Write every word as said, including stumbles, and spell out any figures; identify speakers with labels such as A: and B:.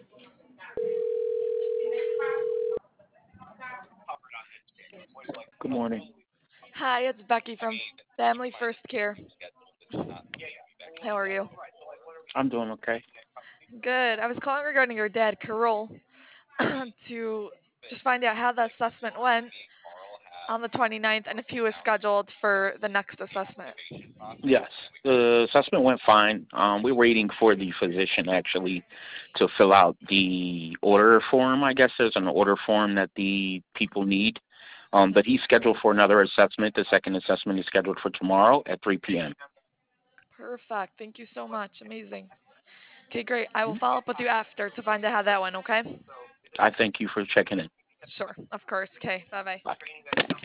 A: Good morning.
B: Hi, it's Becky from Family First Care. How are you?
A: I'm doing okay.
B: Good. I was calling regarding your dad, Carol, to just find out how the assessment went on the 29th and if he was scheduled for the next assessment.
A: Yes, the assessment went fine. Um, we're waiting for the physician actually to fill out the order form. I guess there's an order form that the people need. Um, but he's scheduled for another assessment. The second assessment is scheduled for tomorrow at three p m.
B: Perfect. Thank you so much. Amazing. Okay, great. I will follow up with you after to find out how that went, okay?
A: I thank you for checking in.
B: Sure. Of course. Okay. Bye bye.
A: Bye.